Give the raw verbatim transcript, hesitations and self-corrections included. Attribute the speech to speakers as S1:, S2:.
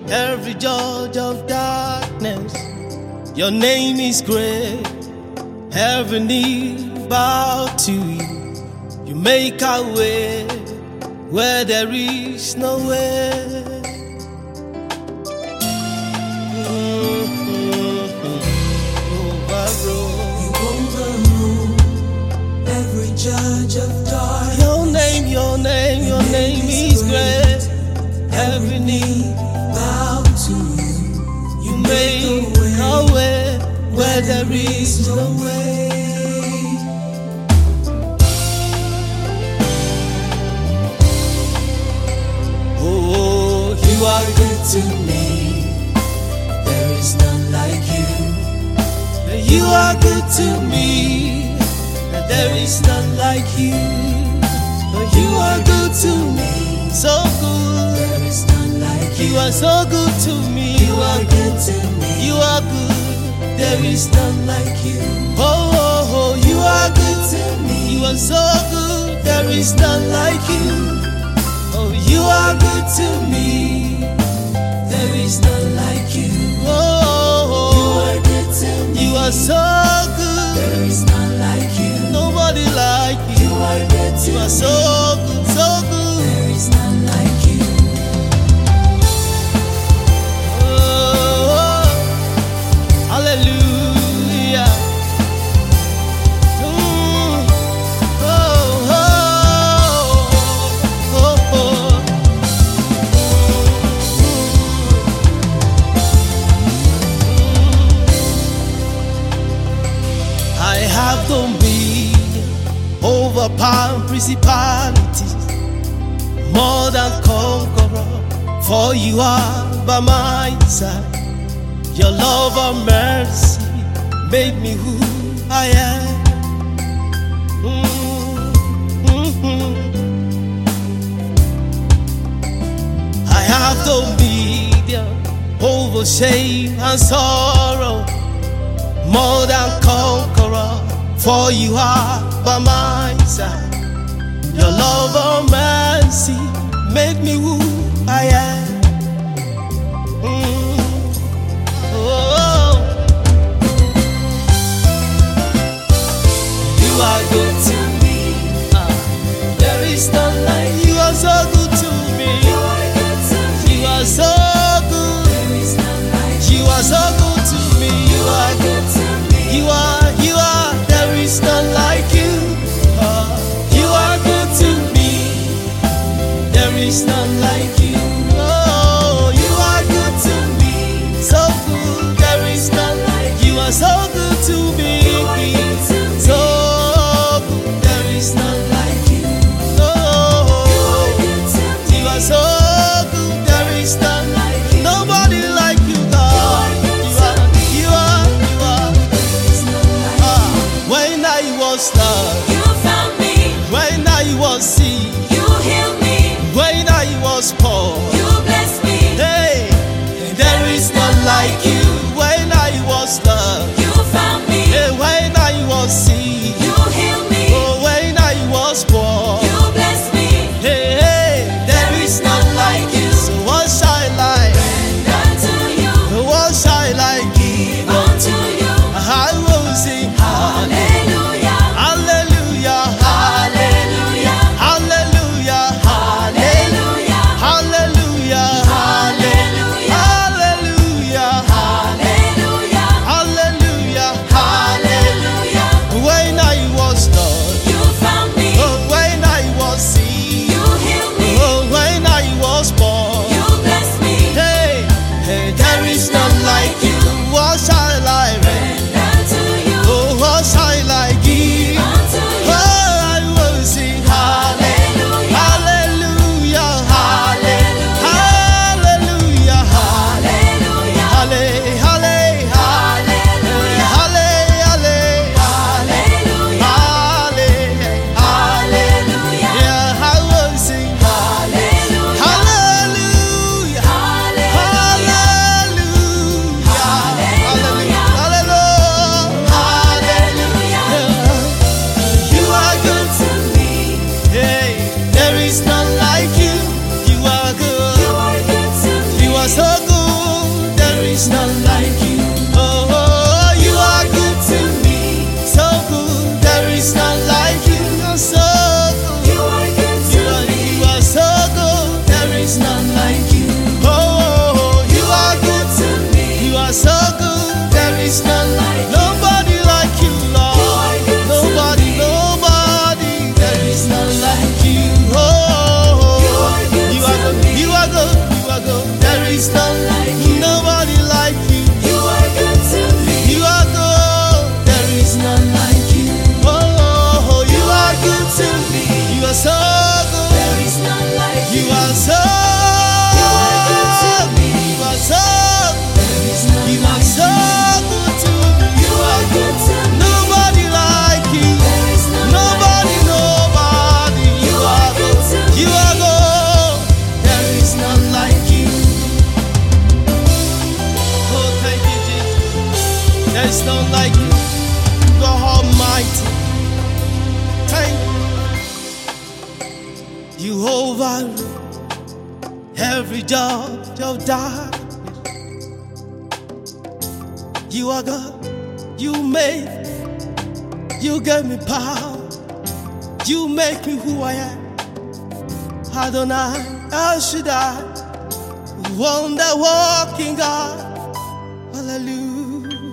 S1: every judge of darkness. Your name is great, every knee bow to you. You make a way where there is no way.
S2: Judge of darkness.
S1: Your name, your name, your name is great. Every knee
S2: bow to you.
S1: You make a way where there is no way. Oh, you are good to me.
S2: There is none like you.
S1: You are good to me. There is none like you. You are good to me, so good.
S2: There is none like you.
S1: You are so good to me.
S2: You are good to me.
S1: You are good. There is none like you. Oh, oh, oh, you are good
S2: to me.
S1: You are so good. There is none like you. Oh, you are good to me.
S2: There is none like you.
S1: Oh, oh, oh.
S2: You are good to me.
S1: You are so good.
S2: There is none like you.
S1: Nobody like you.
S2: You are good to me.
S1: You are so good, so good.
S2: There is none like you.
S1: Oh, hallelujah. Mm. Oh, oh, oh, oh. I have dominion over power and principalities, more than conqueror, for you are by my side. Your love and mercy made me who I am. Mm-hmm. I have dominion over shame and sorrow, more than conqueror, for you are by my side. Your love and mercy made me who I am. Mm. Oh,
S2: you are good to me.
S1: uh,
S2: There is none like you.
S1: You are so good to me.
S2: You are good to me.
S1: You are so good.
S2: There is none like you.
S1: You are so good to me.
S2: You are good to me.
S1: You are, you are. There is none like you. Uh, you are good to me. There is none like you. Oh, is none like you. You are almighty. Thank you. You overrule every judge of darkness. You are God. You made. You gave me power. You make me who I am. Adonai, El Shaddai, wonder walking God. Hallelujah.